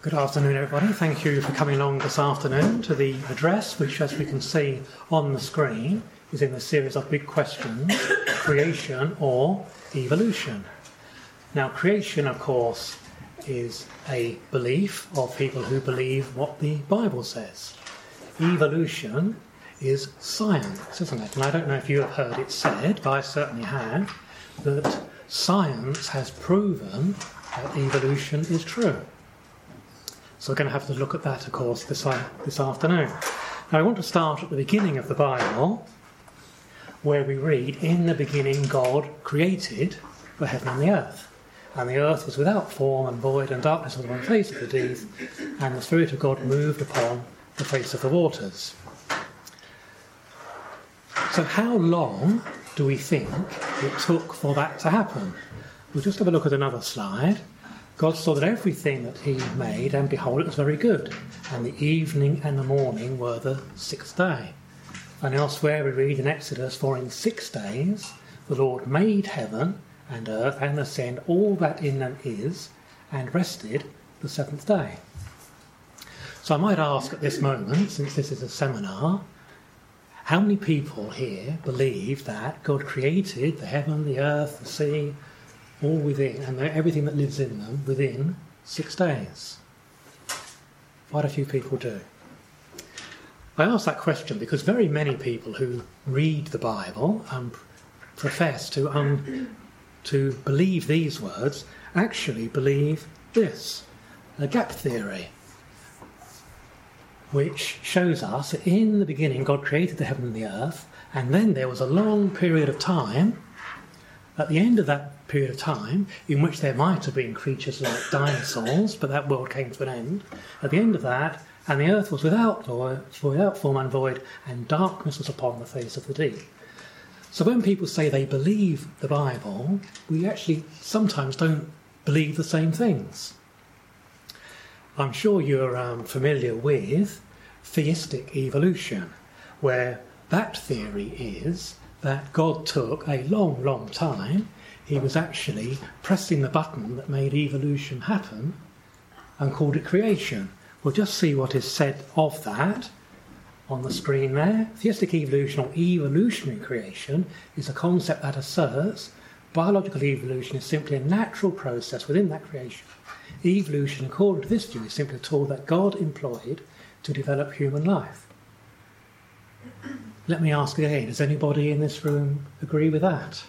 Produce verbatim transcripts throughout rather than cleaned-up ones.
Good afternoon, everybody. Thank you for coming along this afternoon to the address, which, as we can see on the screen, is in the series of big questions, creation or evolution. Now, creation, of course, is a belief of people who believe what the Bible says. Evolution is science, isn't it? And I don't know if you have heard it said, but I certainly have, that science has proven that evolution is true. So we're going to have to look at that, of course, this, this afternoon. Now, I want to start at the beginning of the Bible, where we read, "In the beginning God created the heaven and the earth. And the earth was without form and void, and darkness was on the face of the deep, and the Spirit of God moved upon the face of the waters." So how long do we think it took for that to happen? We'll just have a look at another slide. God saw that everything that he made, and behold, it was very good. And the evening and the morning were the sixth day. And elsewhere we read in Exodus, "For in six days the Lord made heaven and earth and the sea and all that in them is, and rested the seventh day." So I might ask at this moment, since this is a seminar, how many people here believe that God created the heaven, the earth, the sea, all within, and everything that lives in them, within six days? Quite a few people do. I ask that question because very many people who read the Bible and profess to, um, to believe these words actually believe this, a gap theory, which shows us that in the beginning God created the heaven and the earth, and then there was a long period of time, at the end of that period of time, in which there might have been creatures like dinosaurs, but that world came to an end. At the end of that, and the earth was without, or, without form and void, and darkness was upon the face of the deep. So when people say they believe the Bible, we actually sometimes don't believe the same things. I'm sure you're um, familiar with theistic evolution, where that theory is that God took a long, long time. He was actually pressing the button that made evolution happen and called it creation. We'll just see what is said of that on the screen there. Theistic evolution, or evolutionary creation, is a concept that asserts biological evolution is simply a natural process within that creation. Evolution, according to this view, is simply a tool that God employed to develop human life. Let me ask again, does anybody in this room agree with that?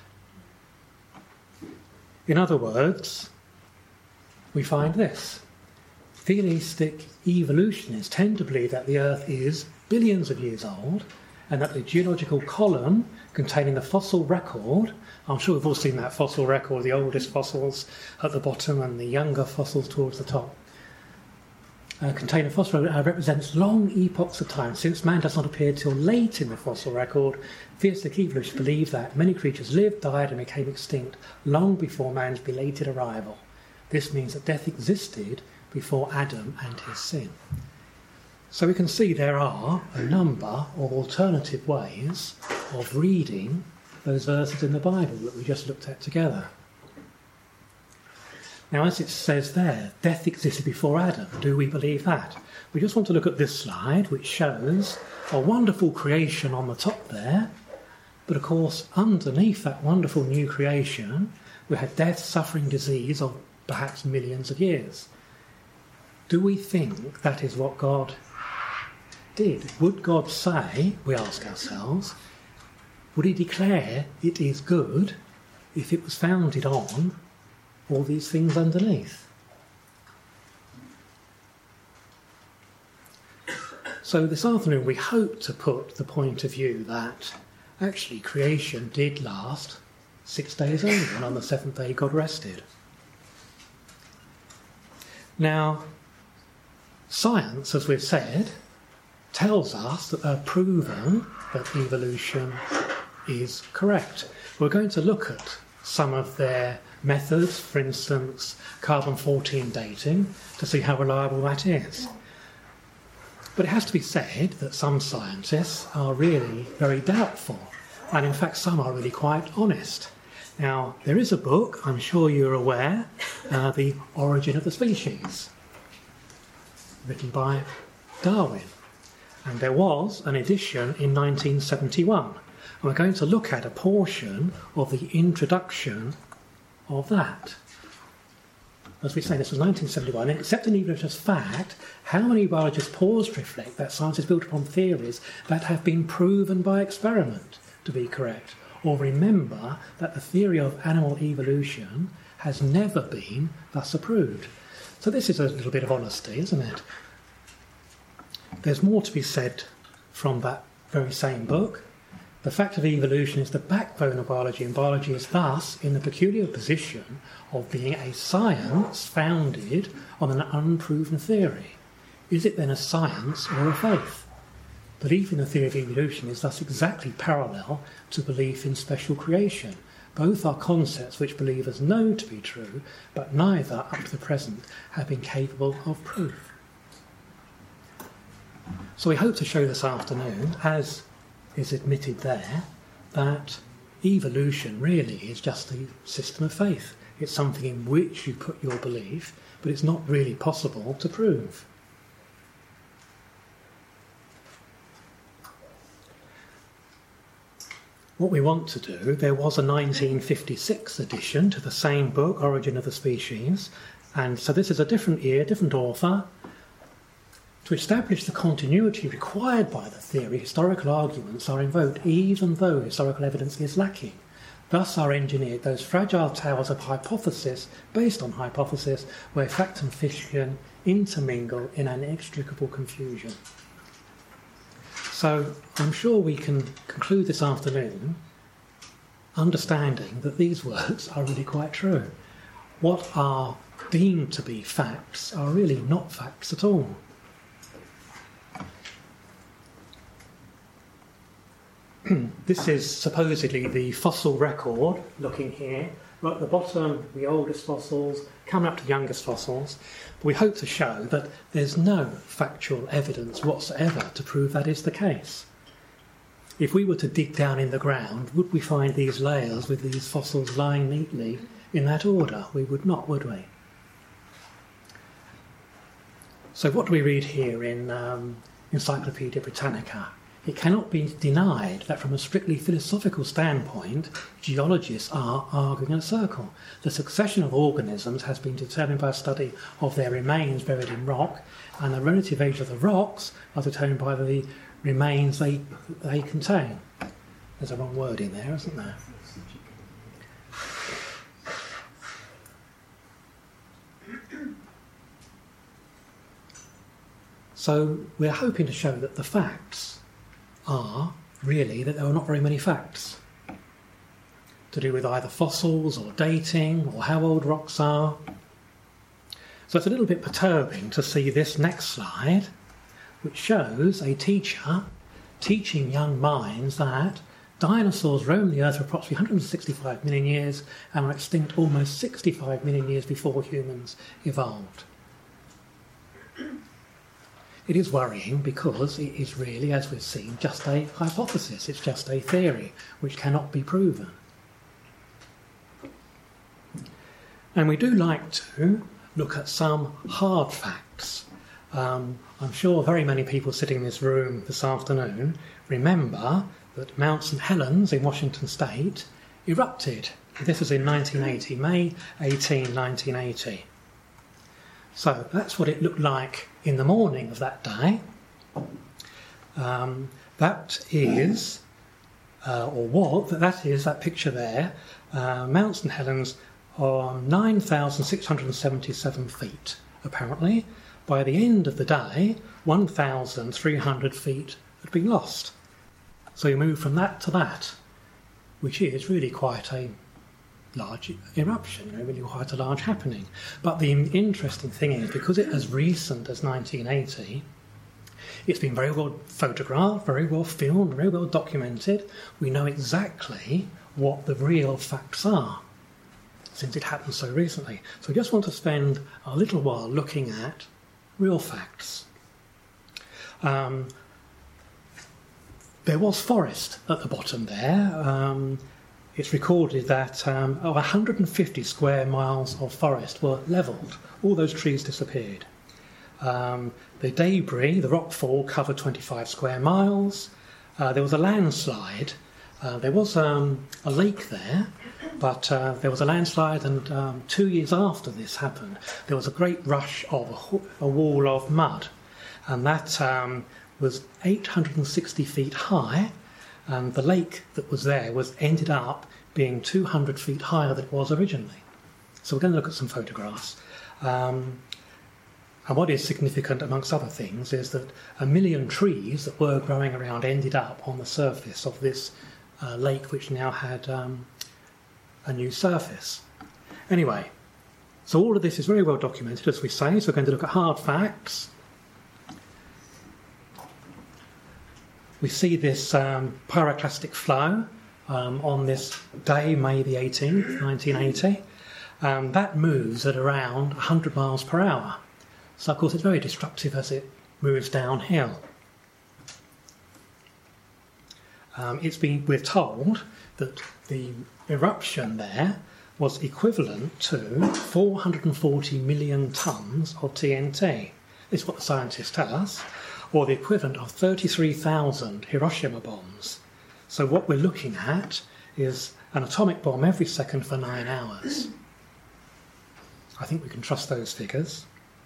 In other words, we find this. Theistic evolutionists tend to believe that the Earth is billions of years old, and that the geological column containing the fossil record, I'm sure we've all seen that fossil record, the oldest fossils at the bottom and the younger fossils towards the top, uh, contain a fossil record, uh, represents long epochs of time. Since man does not appear till late in the fossil record, theistic evolutionists believe that many creatures lived, died and became extinct long before man's belated arrival. This means that death existed before Adam and his sin. So we can see there are a number of alternative ways of reading those verses in the Bible that we just looked at together. Now, as it says there, death existed before Adam. Do we believe that? We just want to look at this slide, which shows a wonderful creation on the top there, but of course underneath that wonderful new creation we had death, suffering, disease of perhaps millions of years. Do we think that is what God did? Would God say, we ask ourselves, would he declare it is good if it was founded on all these things underneath? So this afternoon we hope to put the point of view that actually creation did last six days only, and on the seventh day God rested. Now, science, as we've said, tells us that they've proven that evolution is correct. We're going to look at some of their methods, for instance, carbon fourteen dating, to see how reliable that is. But it has to be said that some scientists are really very doubtful, and in fact some are really quite honest. Now, there is a book, I'm sure you're aware, uh, The Origin of the Species. written by Darwin. And there was an edition in nineteen seventy-one. And we're going to look at a portion of the introduction of that. As we say, this was nineteen seventy-one, and accepting evolution as fact, how many biologists pause to reflect that science is built upon theories that have been proven by experiment to be correct, or remember that the theory of animal evolution has never been thus approved. So this is a little bit of honesty, isn't it? There's more to be said from that very same book. The fact of evolution is the backbone of biology, and biology is thus in the peculiar position of being a science founded on an unproven theory. Is it then a science or a faith? Belief in the theory of evolution is thus exactly parallel to belief in special creation. Both are concepts which believers know to be true, but neither, up to the present, have been capable of proof. So we hope to show this afternoon, as is admitted there, that evolution really is just a system of faith. It's something in which you put your belief, but it's not really possible to prove. What we want to do, there was a nineteen fifty-six edition to the same book, Origin of the Species, and so this is a different year, different author. To establish the continuity required by the theory, historical arguments are invoked even though historical evidence is lacking. Thus are engineered those fragile towers of hypothesis based on hypothesis where fact and fiction intermingle in an inextricable confusion. So I'm sure we can conclude this afternoon understanding that these words are really quite true. What are deemed to be facts are really not facts at all. This is supposedly the fossil record, looking here. Right at the bottom, the oldest fossils, coming up to the youngest fossils. But we hope to show that there's no factual evidence whatsoever to prove that is the case. If we were to dig down in the ground, would we find these layers with these fossils lying neatly in that order? We would not, would we? So what do we read here in um, Encyclopaedia Britannica? It cannot be denied that from a strictly philosophical standpoint, geologists are arguing in a circle. The succession of organisms has been determined by a study of their remains buried in rock, and the relative age of the rocks are determined by the remains they, they contain. There's a wrong word in there, isn't there? So we're hoping to show that the facts are really that there are not very many facts to do with either fossils or dating or how old rocks are. So it's a little bit perturbing to see this next slide, which shows a teacher teaching young minds that dinosaurs roamed the earth for approximately one hundred sixty-five million years and were extinct almost sixty-five million years before humans evolved. It is worrying because it is really, as we've seen, just a hypothesis. It's just a theory which cannot be proven. And we do like to look at some hard facts. Um, I'm sure very many people sitting in this room this afternoon remember that Mount Saint Helens in Washington State erupted. This was in nineteen eighty, May eighteenth, nineteen eighty. So that's what it looked like in the morning of that day. Um, that is, uh, or what, that is that picture there, uh, Mount Saint Helens on nine thousand six hundred seventy-seven feet, apparently. By the end of the day, one thousand three hundred feet had been lost. So you move from that to that, which is really quite a large eruption, you know, really quite a large happening. But the interesting thing is, because it's as recent as nineteen eighty, it's been very well photographed, very well filmed, very well documented. We know exactly what the real facts are, since it happened so recently. So we just want to spend a little while looking at real facts. Um, there was forest at the bottom there. Um, It's recorded that um, one hundred fifty square miles of forest were levelled. All those trees disappeared. Um, the debris, the rockfall, covered twenty-five square miles. Uh, there was a landslide. Uh, there was um, a lake there, but uh, there was a landslide, and um, two years after this happened, there was a great rush of a, ho- a wall of mud, and that um, was eight hundred sixty feet high, and the lake that was there was ended up being two hundred feet higher than it was originally. So we're going to look at some photographs. Um, and what is significant, amongst other things, is that a million trees that were growing around ended up on the surface of this uh, lake, which now had um, a new surface. Anyway, so all of this is very well documented, as we say, so we're going to look at hard facts. We see this um, pyroclastic flow um, on this day, May the eighteenth, nineteen eighty. Um, that moves at around one hundred miles per hour. So, of course, it's very destructive as it moves downhill. Um, it's been, we're told that the eruption there was equivalent to four hundred forty million tonnes of T N T. This is what the scientists tell us, or the equivalent of thirty-three thousand Hiroshima bombs. So what we're looking at is an atomic bomb every second for nine hours. I think we can trust those figures.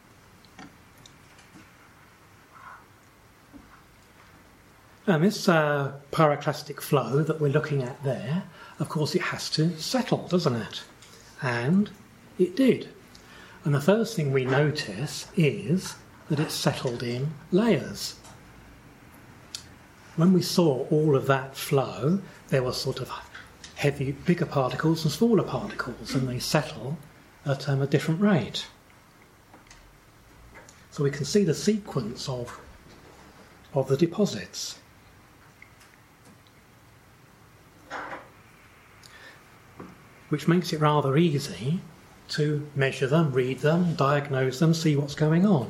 And this uh, pyroclastic flow that we're looking at there, of course it has to settle, doesn't it? And it did. And the first thing we notice is that it's settled in layers. When we saw all of that flow, there were sort of heavy, bigger particles and smaller particles, and they settle at um, a different rate. So we can see the sequence of, of the deposits. Which makes it rather easy to measure them, read them, diagnose them, see what's going on.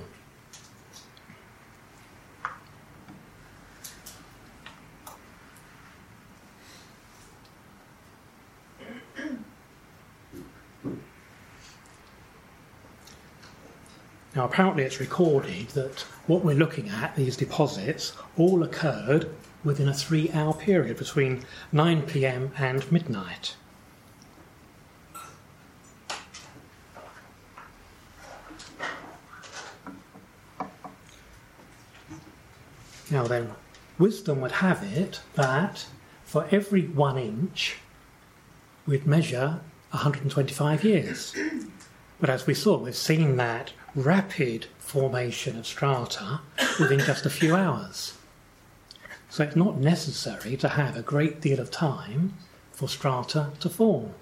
Now, apparently it's recorded that what we're looking at, these deposits, all occurred within a three-hour period between nine p m and midnight. Now then, wisdom would have it that for every one inch we'd measure one hundred twenty-five years. But as we saw, we've seen that rapid formation of strata within just a few hours. So it's not necessary to have a great deal of time for strata to form.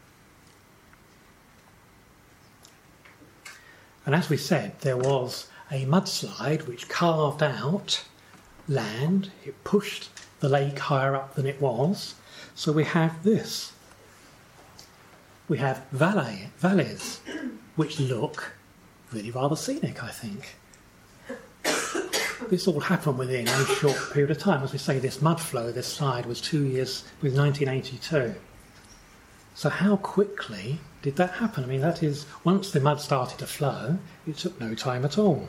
And as we said, there was a mudslide which carved out land. It pushed the lake higher up than it was. So we have this. We have valley, valleys, which look really rather scenic, I think. This all happened within a short period of time. As we say, this mud flow, this slide, was two years, was nineteen eighty-two. So how quickly did that happen? I mean, that is, once the mud started to flow, it took no time at all.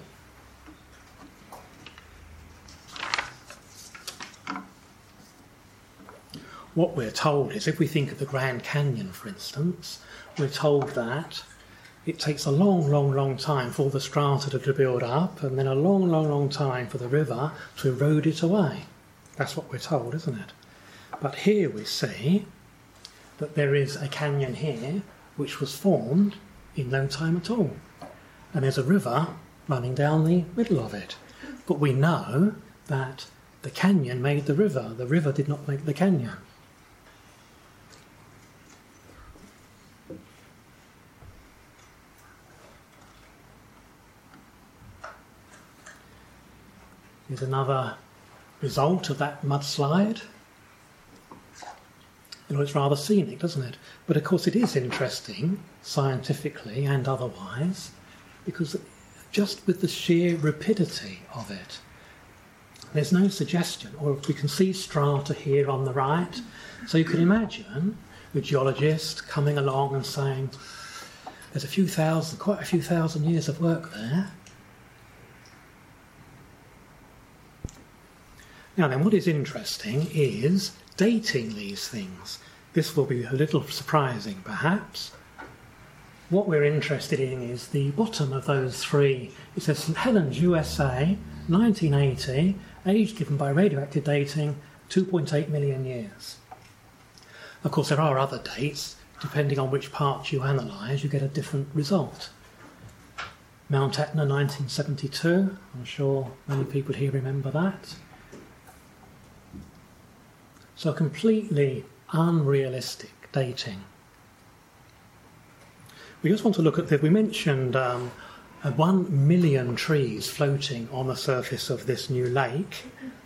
What we're told is, if we think of the Grand Canyon, for instance, we're told that it takes a long, long, long time for the strata to build up, and then a long, long, long time for the river to erode it away. That's what we're told, isn't it? But here we see that there is a canyon here which was formed in no time at all. And there's a river running down the middle of it. But we know that the canyon made the river. The river did not make the canyon. Here's another result of that mudslide. You know, it's rather scenic, doesn't it? But of course it is interesting, scientifically and otherwise, because just with the sheer rapidity of it, there's no suggestion, or we can see strata here on the right, so you can imagine a geologist coming along and saying, there's a few thousand, quite a few thousand years of work there. Now then, what is interesting is dating these things. This will be a little surprising, perhaps. What we're interested in is the bottom of those three. It says Saint Helens, U S A, nineteen eighty, age given by radioactive dating, two point eight million years. Of course, there are other dates. Depending on which part you analyse, you get a different result. Mount Etna, nineteen seventy-two. I'm sure many people here remember that. So completely unrealistic dating. We just want to look at the, we mentioned um, uh, one million trees floating on the surface of this new lake.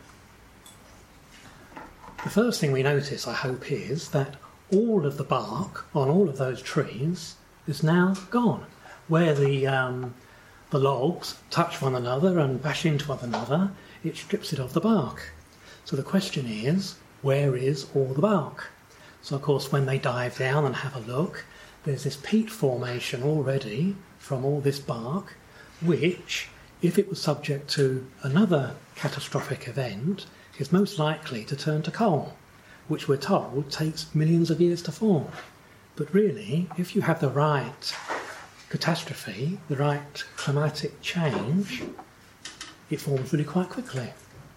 The first thing we notice, I hope, is that all of the bark on all of those trees is now gone. Where the, um, the logs touch one another and bash into one another, it strips it of the bark. So the question is, where is all the bark? So of course when they dive down and have a look, there's this peat formation already from all this bark, which, if it was subject to another catastrophic event, is most likely to turn to coal, which we're told takes millions of years to form. But really, if you have the right catastrophe, the right climatic change, it forms really quite quickly.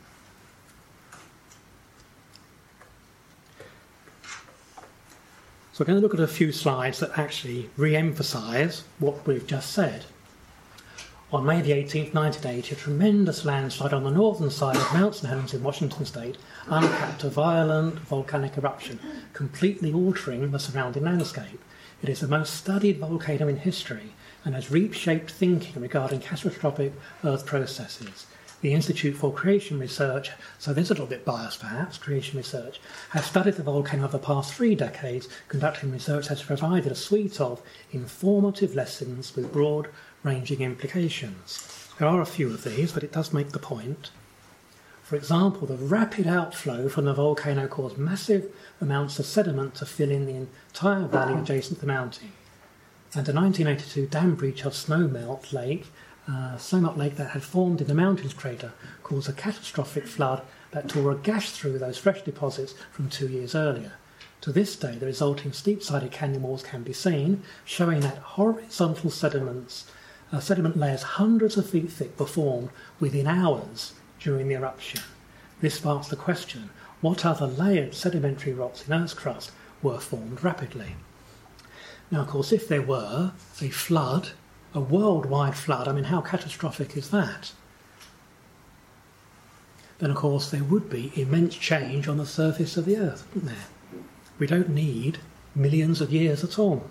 So we're going to look at a few slides that actually re-emphasise what we've just said. On May the eighteenth, nineteen eighty, a tremendous landslide on the northern side of Mount Saint Helens in Washington State uncapped a violent volcanic eruption, completely altering the surrounding landscape. It is the most studied volcano in history and has reshaped thinking regarding catastrophic Earth processes. The Institute for Creation Research, so there's a little bit biased perhaps, Creation Research, has studied the volcano over the past three decades. Conducting research has provided a suite of informative lessons with broad-ranging implications. There are a few of these, but it does make the point. For example, the rapid outflow from the volcano caused massive amounts of sediment to fill in the entire valley adjacent to the mountain. And a nineteen eighty-two dam breach of Snowmelt Lake Uh, Snowmelt Lake that had formed in the mountain's crater caused a catastrophic flood that tore a gash through those fresh deposits from two years earlier. To this day, the resulting steep-sided canyon walls can be seen, showing that horizontal sediments, uh, sediment layers hundreds of feet thick were formed within hours during the eruption. This sparks the question, what other layered sedimentary rocks in Earth's crust were formed rapidly? Now, of course, if there were a flood, a worldwide flood, I mean, how catastrophic is that? Then, of course, there would be immense change on the surface of the Earth, wouldn't there? We don't need millions of years at all.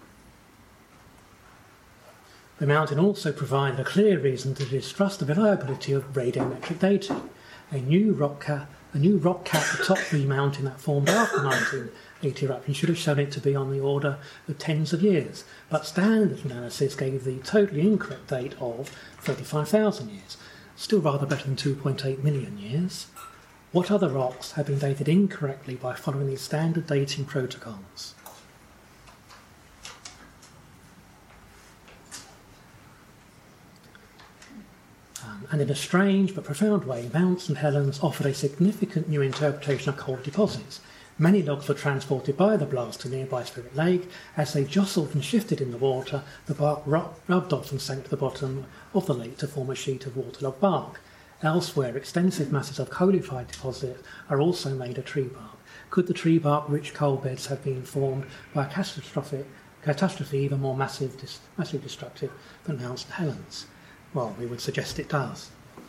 The mountain also provided a clear reason to distrust the reliability of radiometric dating. A new rock cap, a new rock cap atop the mountain that formed after nineteen eighty eruption should have shown it to be on the order of tens of years, but standard analysis gave the totally incorrect date of thirty-five thousand years, still rather better than two point eight million years. What other rocks have been dated incorrectly by following these standard dating protocols? Um, and in a strange but profound way, Mount Saint Helens offered a significant new interpretation of coal deposits. Many logs were transported by the blast to nearby Spirit Lake. As they jostled and shifted in the water, the bark rubbed off and sank to the bottom of the lake to form a sheet of waterlogged bark. Elsewhere, extensive masses of coalified deposits are also made of tree bark. Could the tree bark-rich coal beds have been formed by a catastrophic, catastrophe even more massive, dis, massively destructive than Mount Saint Helens? Well, we would suggest it does.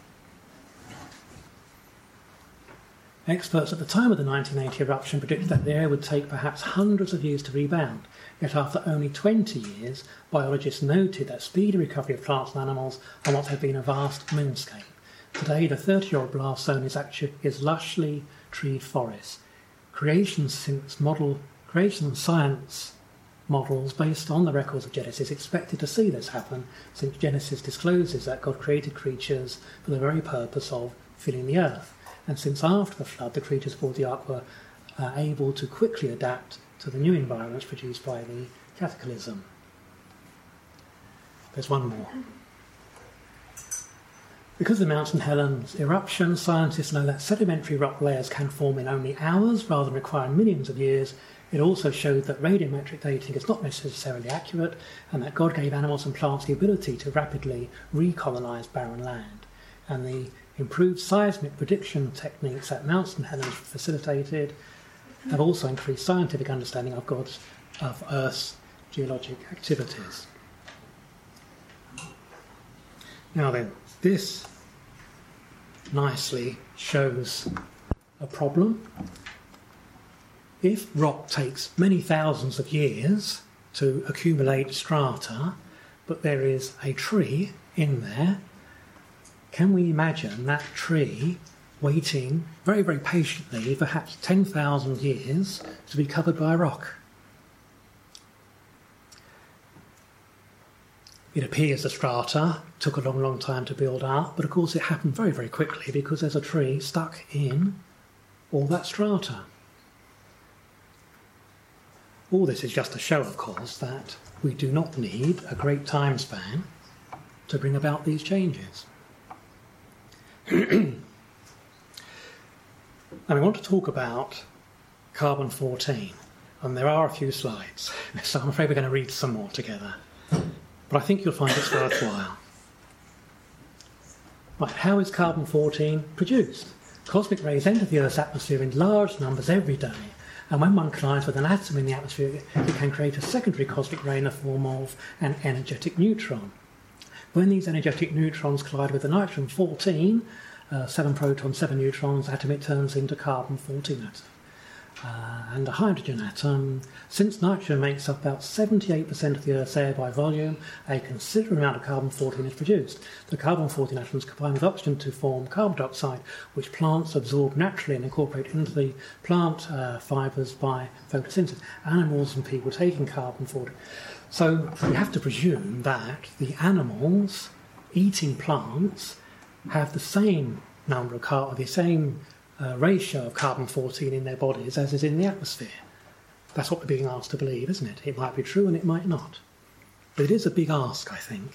Experts at the time of the nineteen eighty eruption predicted that the area would take perhaps hundreds of years to rebound. Yet after only twenty years, biologists noted that speedy recovery of plants and animals on what had been a vast moonscape. Today, the thirty-year-old blast zone is actually is lushly treed forest. Creation since model creation science models based on the records of Genesis expected to see this happen, since Genesis discloses that God created creatures for the very purpose of filling the earth. And since after the flood, the creatures aboard the ark were uh, able to quickly adapt to the new environments produced by the cataclysm. There's one more. Because of Mount Saint Helens eruption, scientists know that sedimentary rock layers can form in only hours rather than requiring millions of years. It also showed that radiometric dating is not necessarily accurate and that God gave animals and plants the ability to rapidly recolonise barren land. And the improved seismic prediction techniques that Mount Saint Helens facilitated have also increased scientific understanding of God's, of Earth's geologic activities. Now then, this nicely shows a problem. If rock takes many thousands of years to accumulate strata, but there is a tree in there, can we imagine that tree waiting very, very patiently, perhaps ten thousand years, to be covered by rock? It appears the strata took a long, long time to build up, but of course it happened very, very quickly because there's a tree stuck in all that strata. All this is just to show, of course, that we do not need a great time span to bring about these changes. And we want to talk about carbon fourteen, and there are a few slides, so I'm afraid we're going to read some more together. But I think you'll find it's worthwhile. Right, how is carbon fourteen produced? Cosmic rays enter the Earth's atmosphere in large numbers every day, and when one collides with an atom in the atmosphere, it can create a secondary cosmic ray in the form of an energetic neutron. When these energetic neutrons collide with the nitrogen fourteen, uh, seven protons, seven neutrons atom, it turns into carbon fourteen atom. Uh, and a hydrogen atom. Since nitrogen makes up about seventy-eight percent of the Earth's air by volume, a considerable amount of carbon fourteen is produced. The carbon fourteen atoms combine with oxygen to form carbon dioxide, which plants absorb naturally and incorporate into the plant uh, fibres by photosynthesis. Animals and people taking carbon fourteen. So we have to presume that the animals eating plants have the same number of carbon, the same Uh, ratio of carbon fourteen in their bodies as is in the atmosphere. That's what we're being asked to believe, isn't it? It might be true and it might not. But it is a big ask, I think.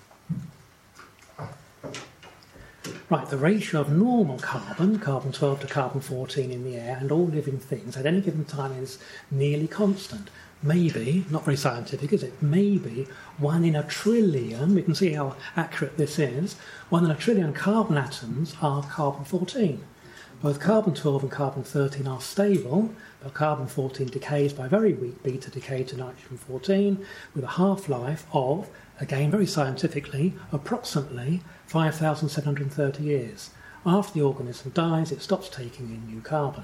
Right, the ratio of normal carbon, carbon twelve to carbon fourteen in the air, and all living things at any given time is nearly constant. Maybe, not very scientific, is it? Maybe one in a trillion, we can see how accurate this is, one in a trillion carbon atoms are carbon fourteen. Both carbon twelve and carbon thirteen are stable, but carbon fourteen decays by very weak beta decay to nitrogen fourteen with a half-life of, again very scientifically, approximately five thousand seven hundred thirty years. After the organism dies, it stops taking in new carbon.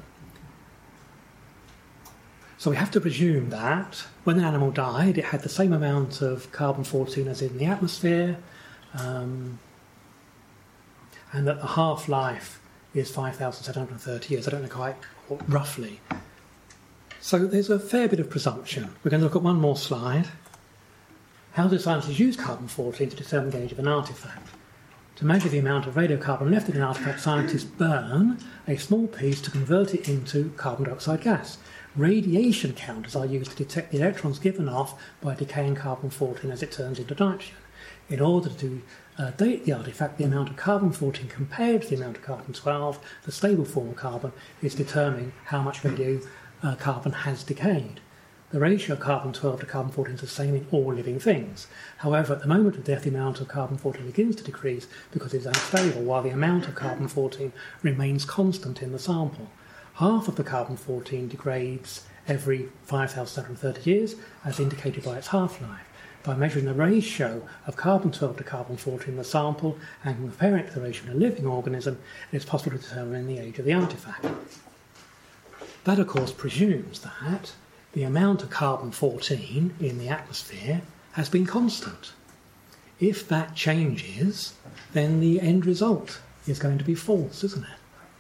So we have to presume that when an animal died, it had the same amount of carbon fourteen as in the atmosphere, um, and that the half-life is five thousand seven hundred thirty years. I don't know quite, roughly. So there's a fair bit of presumption. We're going to look at one more slide. How do scientists use carbon fourteen to determine the age of an artefact? To measure the amount of radiocarbon left in an artefact, scientists burn a small piece to convert it into carbon dioxide gas. Radiation counters are used to detect the electrons given off by decaying carbon fourteen as it turns into nitrogen. In order to uh, date the artefact, the amount of carbon fourteen compared to the amount of carbon twelve, the stable form of carbon, is determining how much radiocarbon uh, has decayed. The ratio of carbon twelve to carbon fourteen is the same in all living things. However, at the moment of death, the amount of carbon fourteen begins to decrease because it is unstable, while the amount of carbon fourteen remains constant in the sample. Half of the carbon fourteen degrades every five thousand seven hundred thirty years, as indicated by its half-life. By measuring the ratio of carbon twelve to carbon fourteen in the sample and comparing it to the ratio in a living organism, it is possible to determine the age of the artefact. That, of course, presumes that the amount of carbon fourteen in the atmosphere has been constant. If that changes, then the end result is going to be false, isn't it?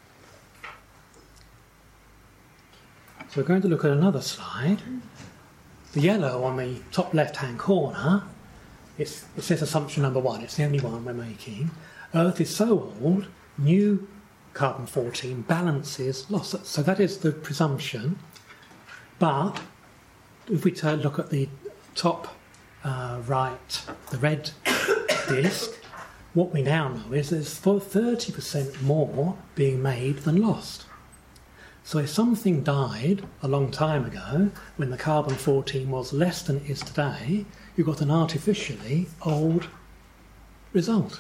So we're going to look at another slide. The yellow on the top left-hand corner, it's, it says assumption number one. It's the only one we're making. Earth is so old, new carbon fourteen balances loss. So that is the presumption. But if we turn, look at the top uh, right, the red disk, what we now know is there's thirty percent more being made than lost. So if something died a long time ago, when the carbon fourteen was less than it is today, you've got an artificially old result.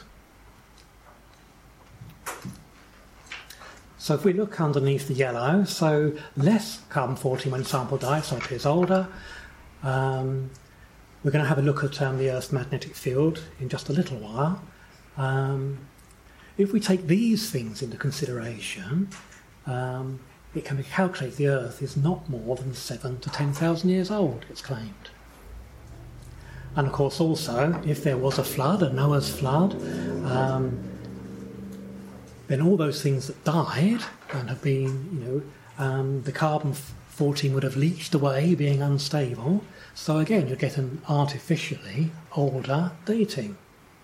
So if we look underneath the yellow, so less carbon fourteen when sample died, so it is older. Um, we're going to have a look at um, the Earth's magnetic field in just a little while. Um, if we take these things into consideration, um, it can be calculated the Earth is not more than seven to ten thousand years old, it's claimed. And of course also, if there was a flood, a Noah's flood, um, then all those things that died and have been, you know, um, the carbon fourteen would have leached away, being unstable. So again, you get an artificially older dating.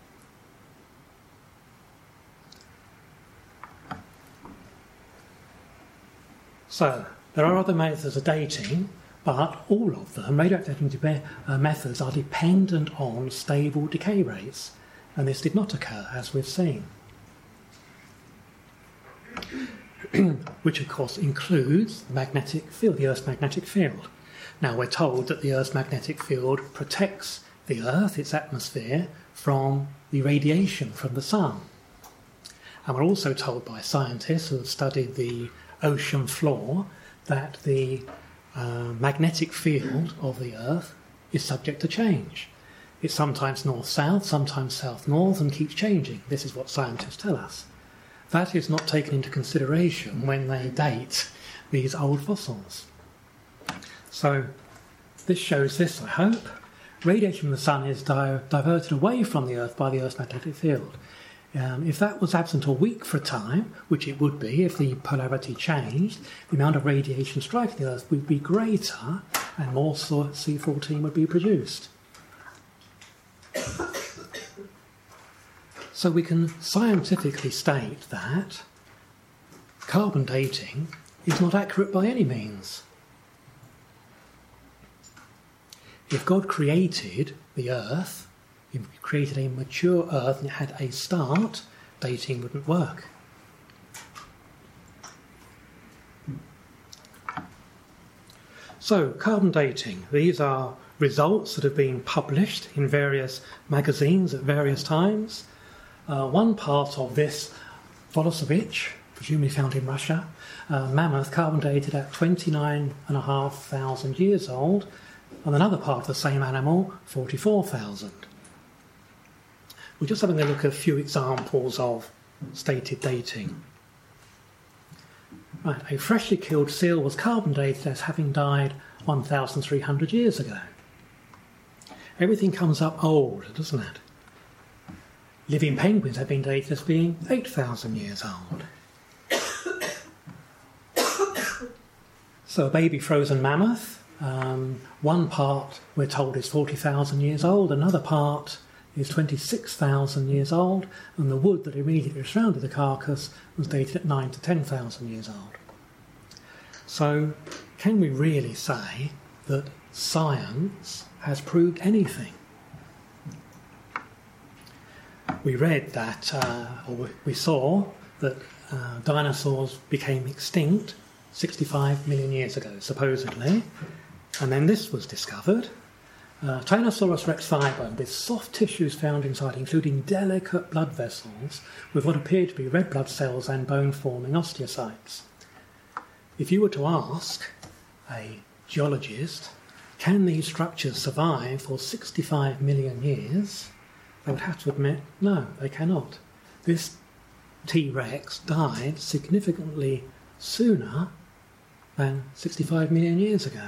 So there are other methods of dating, but all of them, radioactive dating uh, methods, are dependent on stable decay rates, and this did not occur, as we've seen. Which of course includes the magnetic field, the Earth's magnetic field. Now we're told that the Earth's magnetic field protects the Earth, its atmosphere, from the radiation from the sun. And we're also told by scientists who have studied the ocean floor that the uh, magnetic field of the Earth is subject to change. It's sometimes north-south, sometimes south-north, and keeps changing. This is what scientists tell us. That is not taken into consideration when they date these old fossils. So this shows this, I hope. Radiation from the sun is di- diverted away from the Earth by the Earth's magnetic field. Um, if that was absent or weak for a time, which it would be if the polarity changed, the amount of radiation striking the Earth would be greater and more C fourteen would be produced. So we can scientifically state that carbon dating is not accurate by any means. If God created the Earth, if He created a mature Earth and it had a start, dating wouldn't work. So, carbon dating. These are results that have been published in various magazines at various times. Uh, one part of this Volosovich, presumably found in Russia, uh, mammoth carbon dated at twenty-nine and a half thousand years old, and another part of the same animal, forty-four thousand. We're just having a look at a few examples of stated dating. Right, a freshly killed seal was carbon dated as having died one thousand three hundred years ago. Everything comes up old, doesn't it? Living penguins have been dated as being eight thousand years old. So a baby frozen mammoth, um, one part we're told is forty thousand years old, another part is twenty-six thousand years old, and the wood that immediately surrounded the carcass was dated at nine to ten thousand years old. So can we really say that science has proved anything? We read that, uh, or we saw that uh, dinosaurs became extinct sixty-five million years ago, supposedly, and then this was discovered. Uh, Tyrannosaurus rex thigh-bone with soft tissues found inside, including delicate blood vessels with what appeared to be red blood cells and bone-forming osteocytes. If you were to ask a geologist, can these structures survive for sixty-five million years? They would have to admit, no, they cannot. This T-Rex died significantly sooner than sixty-five million years ago.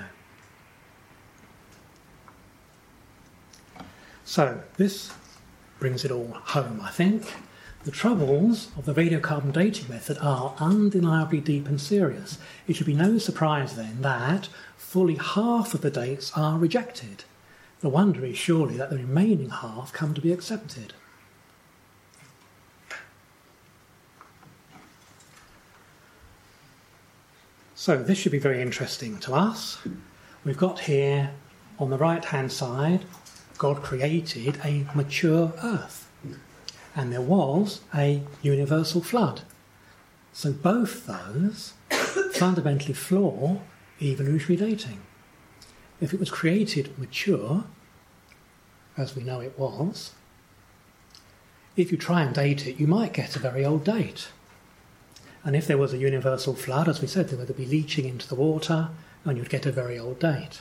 So this brings it all home, I think. The troubles of the radiocarbon dating method are undeniably deep and serious. It should be no surprise then that fully half of the dates are rejected. The wonder is surely that the remaining half come to be accepted. So this should be very interesting to us. We've got here on the right hand side, God created a mature earth. and there was a universal flood. So both those fundamentally flaw evolutionary dating. If it was created mature, as we know it was, if you try and date it, you might get a very old date. And if there was a universal flood, as we said, there would be leaching into the water, and you'd get a very old date.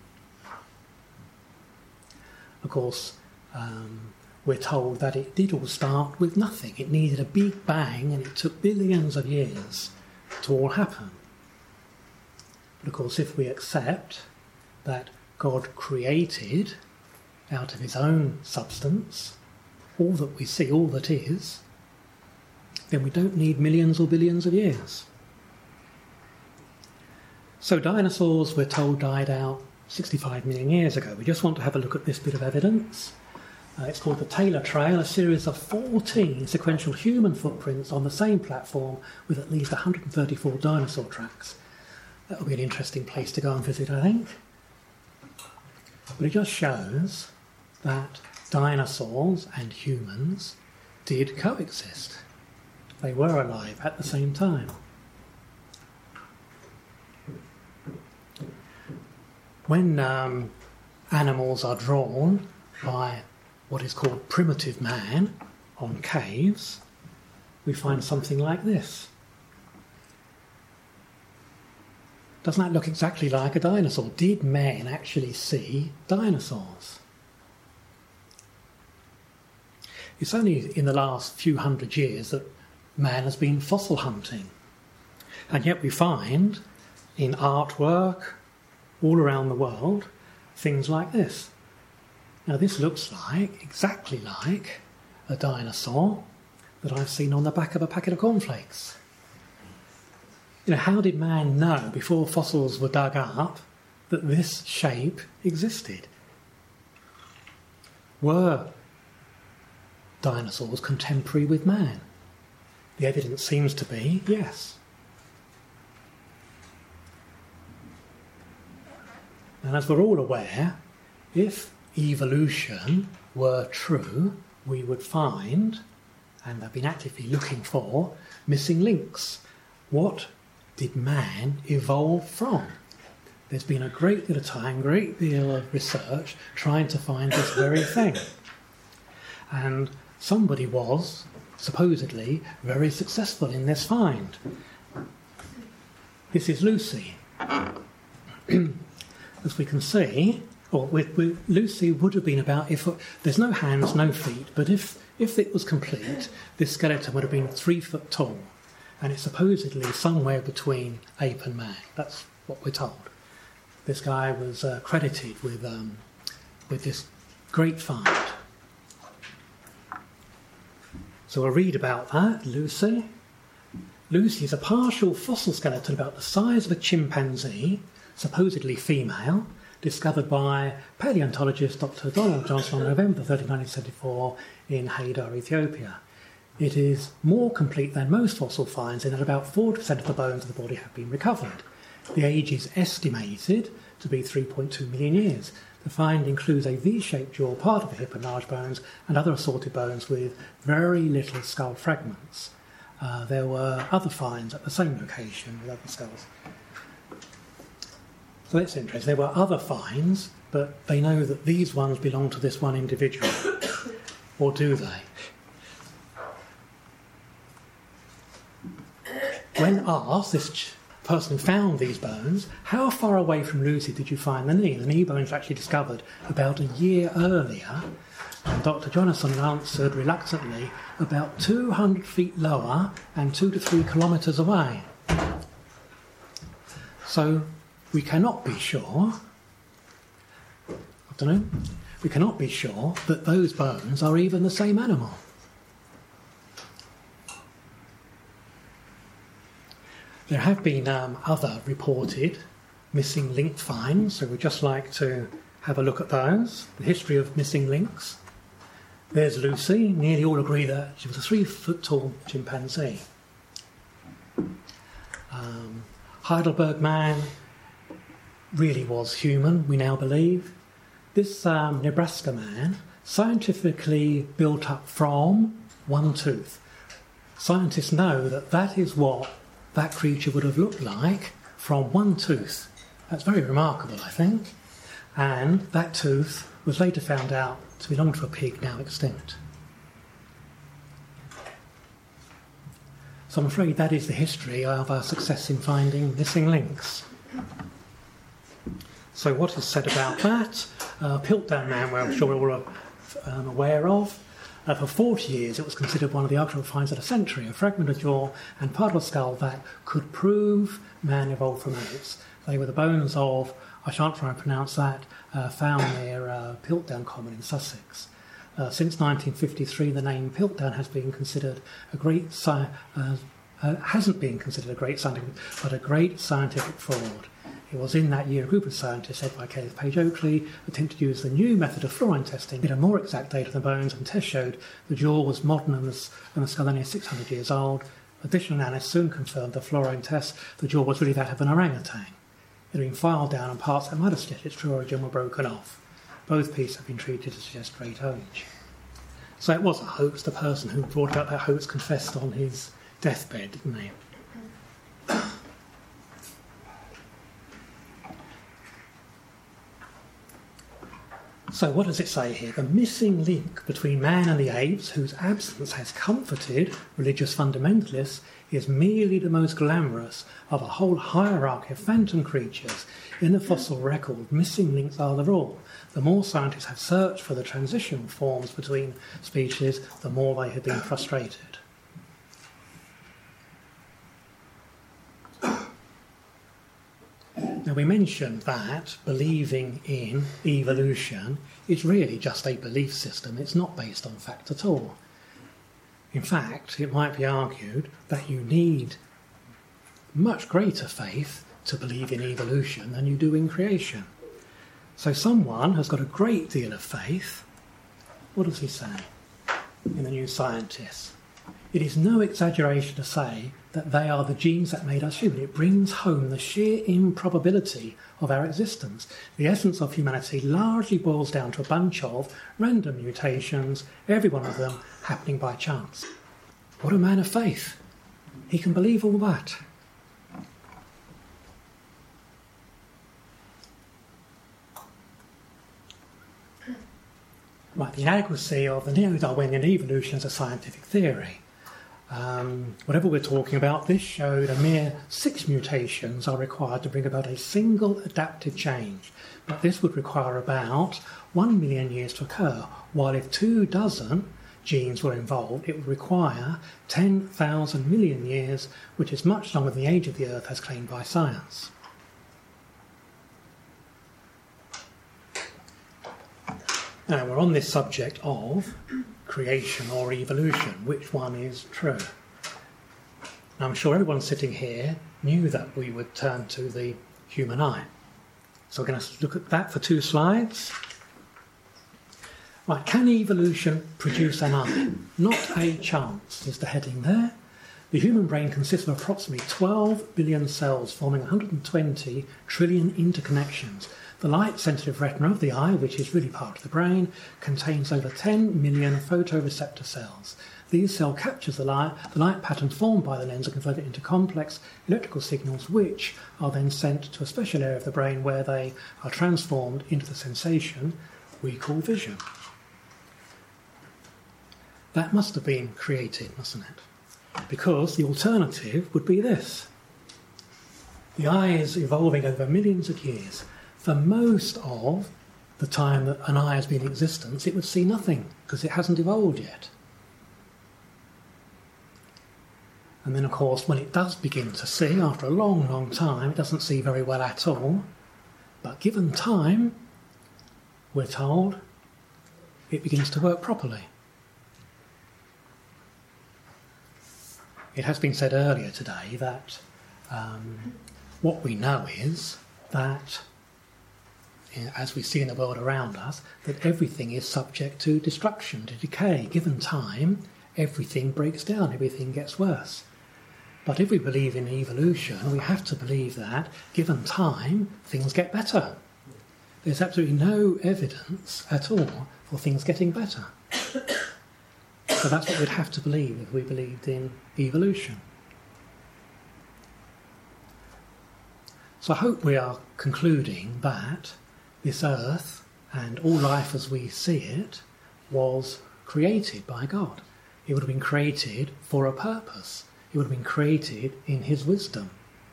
Of course, um, we're told that it did all start with nothing. It needed a big bang, and it took billions of years to all happen. But of course, if we accept that God created out of his own substance all that we see, all that is, then we don't need millions or billions of years. So dinosaurs, we're told, died out sixty-five million years ago. We just want to have a look at this bit of evidence. Uh, it's called the Taylor Trail, a series of fourteen sequential human footprints on the same platform with at least one hundred thirty-four dinosaur tracks. That will be an interesting place to go and visit, I think. But it just shows that dinosaurs and humans did coexist. They were alive at the same time. When um, animals are drawn by what is called primitive man on caves, we find something like this. Doesn't that look exactly like a dinosaur? Did men actually see dinosaurs? It's only in the last few hundred years that man has been fossil hunting. And yet we find in artwork all around the world things like this. Now this looks like, exactly like, a dinosaur that I've seen on the back of a packet of cornflakes. You know, how did man know before fossils were dug up that this shape existed? Were dinosaurs contemporary with man? The evidence seems to be yes. And as we're all aware, if evolution were true, we would find, and they've been actively looking for, missing links. What did man evolve from? There's been a great deal of time, great deal of research trying to find this very thing. And somebody was, supposedly, very successful in this find. This is Lucy. As we can see, or with, with Lucy would have been about, if there's no hands, no feet, but if, if it was complete, this skeleton would have been three foot tall. And it's supposedly somewhere between ape and man. That's what we're told. This guy was uh, credited with um, with this great find. So we'll read about that. Lucy. Lucy is a partial fossil skeleton about the size of a chimpanzee, supposedly female, discovered by paleontologist Doctor Donald Johnson on November thirtieth, nineteen seventy-four in Haidar, Ethiopia. It is more complete than most fossil finds in that about forty percent of the bones of the body have been recovered. The age is estimated to be three point two million years. The find includes a V-shaped jaw, part of the hip and large bones, and other assorted bones with very little skull fragments. Uh, there were other finds at the same location with other skulls. So that's interesting. There were other finds, but they know that these ones belong to this one individual. Or do they? When asked, this person who found these bones, how far away from Lucy did you find the knee? The knee bones were actually discovered about a year earlier, and Doctor Johnson answered reluctantly, about two hundred feet lower and two to three kilometres away. So we cannot be sure, I don't know, we cannot be sure that those bones are even the same animal. There have been um, other reported missing link finds, so we'd just like to have a look at those. The history of missing links. There's Lucy. Nearly all agree that she was a three-foot-tall chimpanzee. Um, Heidelberg man really was human, we now believe. This um, Nebraska man, scientifically built up from one tooth. Scientists know that that is what that creature would have looked like from one tooth. That's very remarkable, I think. And that tooth was later found out to belong to a pig now extinct. So I'm afraid that is the history of our success in finding missing links. So what is said about that? Uh, Piltdown Man, where I'm sure we're all um, aware of. Uh, for forty years it was considered one of the archaeological finds of the century, a fragment of jaw and part of a skull that could prove man evolved from apes. They were the bones of, I shan't try and pronounce that, uh, found near uh, Piltdown Common in Sussex. Uh, since nineteen fifty-three, the name Piltdown has been considered a great sci- uh, uh, hasn't been considered a great scientific, but a great scientific fraud. It was in that year a group of scientists led by Kenneth Page Oakley attempted to use the new method of fluorine testing, get a more exact date of the bones, and tests showed the jaw was modern and the, and the skull only six hundred years old. Additional analysis soon confirmed the fluorine test the jaw was really that of an orangutan. It had been filed down and parts that might have suggested its true origin were broken off. Both pieces have been treated to suggest great age. So it was a hoax. The person who brought about that hoax confessed on his deathbed, didn't he? So what does it say here? The missing link between man and the apes, whose absence has comforted religious fundamentalists, is merely the most glamorous of a whole hierarchy of phantom creatures. In the fossil record, missing links are the rule. The more scientists have searched for the transition forms between species, the more they have been frustrated. Now, we mentioned that believing in evolution is really just a belief system. It's not based on fact at all. In fact, it might be argued that you need much greater faith to believe in evolution than you do in creation. So someone has got a great deal of faith. What does he say in The New Scientist? It is no exaggeration to say that they are the genes that made us human. It brings home the sheer improbability of our existence. The essence of humanity largely boils down to a bunch of random mutations, every one of them happening by chance. What a man of faith. He can believe all that. Right, the inadequacy of the neo-Darwinian evolution as a scientific theory. Um, whatever we're talking about, this showed a mere six mutations are required to bring about a single adaptive change. But this would require about one million years to occur, while if two dozen genes were involved, it would require ten thousand million years, which is much longer than the age of the Earth as claimed by science. Now, we're on this subject of creation or evolution. Which one is true? Now, I'm sure everyone sitting here knew that we would turn to the human eye. So we're going to look at that for two slides. Right, can evolution produce an eye? Not a chance is the heading there. The human brain consists of approximately twelve billion cells forming one hundred twenty trillion interconnections. The light-sensitive retina of the eye, which is really part of the brain, contains over ten million photoreceptor cells. These cells capture the light, the light patterns formed by the lens are converted into complex electrical signals, which are then sent to a special area of the brain where they are transformed into the sensation we call vision. That must have been created, mustn't it? Because the alternative would be this. The eye is evolving over millions of years. For most of the time that an eye has been in existence, it would see nothing because it hasn't evolved yet. And then, of course, when it does begin to see, after a long, long time, it doesn't see very well at all. But given time, we're told, it begins to work properly. It has been said earlier today that um, what we know is that, as we see in the world around us, that everything is subject to destruction, to decay. Given time, everything breaks down, everything gets worse. But if we believe in evolution, we have to believe that, given time, things get better. There's absolutely no evidence at all for things getting better. So that's what we'd have to believe if we believed in evolution. So I hope we are concluding that this earth and all life as we see it was created by God. It would have been created for a purpose. It would have been created in his wisdom.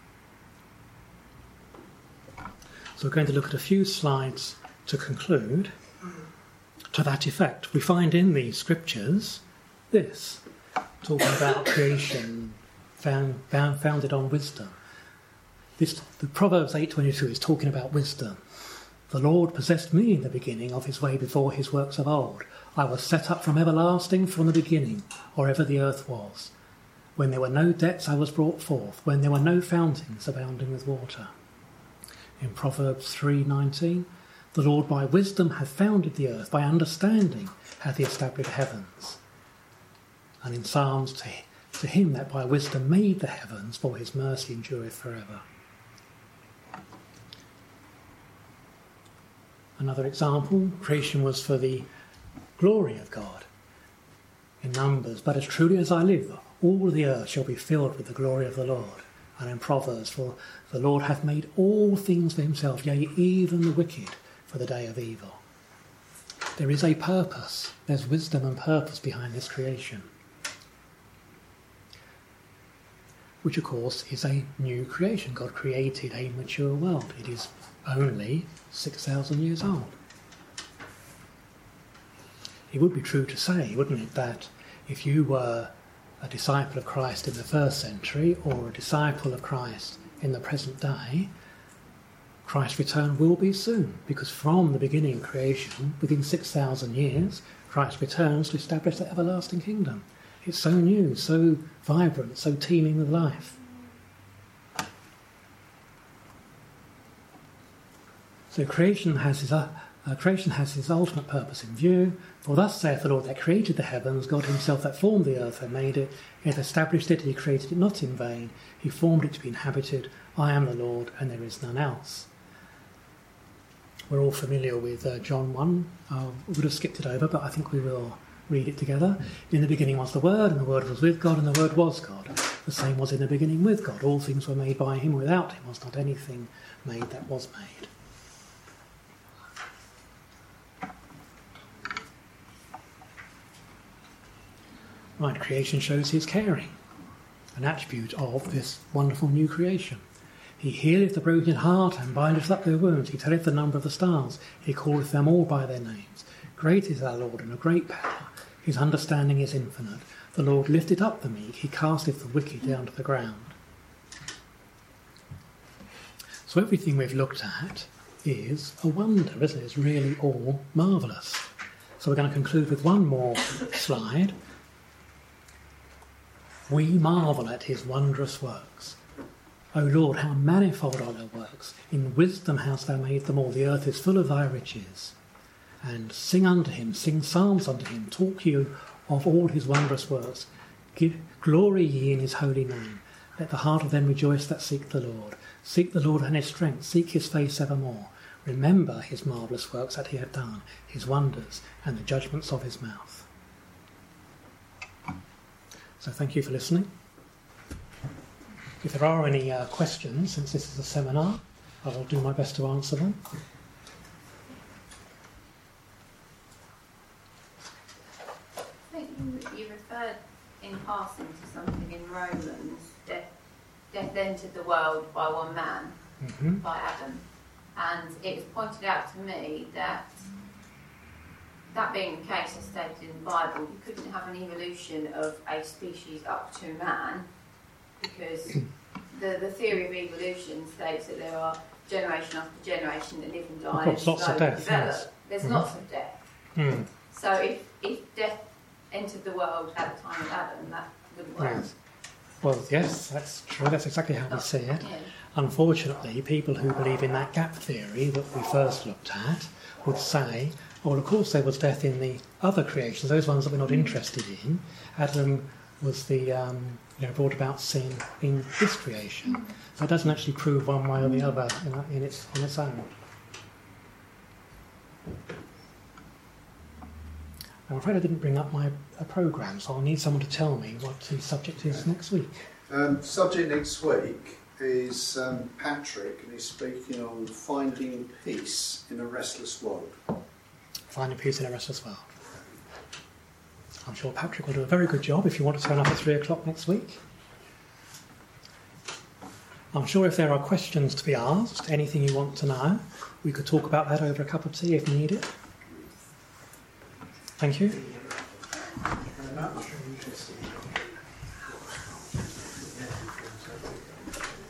So we're going to look at a few slides to conclude to that effect. We find in the scriptures this, talking about creation found, found, founded on wisdom. This, the Proverbs eight twenty-two is talking about wisdom. The Lord possessed me in the beginning of his way before his works of old. I was set up from everlasting, from the beginning, or ever the earth was. When there were no depths I was brought forth, when there were no fountains abounding with water. In Proverbs three nineteen, the Lord by wisdom hath founded the earth, by understanding hath he established heavens. And in Psalms, to, to him that by wisdom made the heavens, for his mercy endureth forever. Another example, creation was for the glory of God. In Numbers, but as truly as I live, all the earth shall be filled with the glory of the Lord. And in Proverbs, for the Lord hath made all things for himself, yea, even the wicked for the day of evil. There is a purpose. There's wisdom and purpose behind this creation. Which, of course, is a new creation. God created a mature world. It is only six thousand years old. It would be true to say, wouldn't it, that if you were a disciple of Christ in the first century or a disciple of Christ in the present day, Christ's return will be soon, because from the beginning of creation, within six thousand years, Christ returns to establish the everlasting kingdom. It's so new, so vibrant, so teeming with life. So creation has his, uh, uh, creation has his ultimate purpose in view. For thus saith the Lord that created the heavens, God himself that formed the earth and made it, he hath established it, he created it not in vain. He formed it to be inhabited. I am the Lord, and there is none else. We're all familiar with uh, John one. Uh, we would have skipped it over, but I think we will read it together. In the beginning was the Word, and the Word was with God, and the Word was God. The same was in the beginning with God. All things were made by him. Without him was not anything made that was made. Right, creation shows his caring, an attribute of this wonderful new creation. He healeth the broken heart and bindeth up their wounds. He telleth the number of the stars. He calleth them all by their names. Great is our Lord, and of great power. His understanding is infinite. The Lord lifteth up the meek. He casteth the wicked down to the ground. So everything we've looked at is a wonder, isn't it? It's really all marvellous. So we're going to conclude with one more slide. We marvel at his wondrous works. O Lord, how manifold are thy works! In wisdom hast thou made them all. The earth is full of thy riches. And sing unto him, sing psalms unto him. Talk ye of all his wondrous works. Give glory ye in his holy name. Let the heart of them rejoice that seek the Lord. Seek the Lord and his strength. Seek his face evermore. Remember his marvellous works that he hath done, his wonders, and the judgments of his mouth. So thank you for listening. If there are any uh, questions, since this is a seminar, I will do my best to answer them. I think you, you referred in passing to something in Romans, death, death entered the world by one man, mm-hmm. by Adam. And it was pointed out to me that that being the case, as stated in the Bible, you couldn't have an evolution of a species up to man, because the, the theory of evolution states that there are generation after generation that live and die and lots of death, develop. Yes. There's Mm-hmm. lots of death. Mm. So if, if death entered the world at the time of Adam, that wouldn't work. Yes. Well, yes, that's true. That's exactly how we see it. Yeah. Unfortunately, people who believe in that gap theory that we first looked at would say, well, of course there was death in the other creations, those ones that we're not interested in. Adam was the, um, you know, brought about sin in this creation. So it doesn't actually prove one way or the other in, in its, on its own. I'm afraid I didn't bring up my a programme, so I'll need someone to tell me what the subject is next week. Um, subject next week is um, Patrick, and he's speaking on finding peace in a restless world. Finding peace in a restless world. I'm sure Patrick will do a very good job if you want to turn up at three o'clock next week. I'm sure if there are questions to be asked, anything you want to know, we could talk about that over a cup of tea if needed. Thank you. Very much.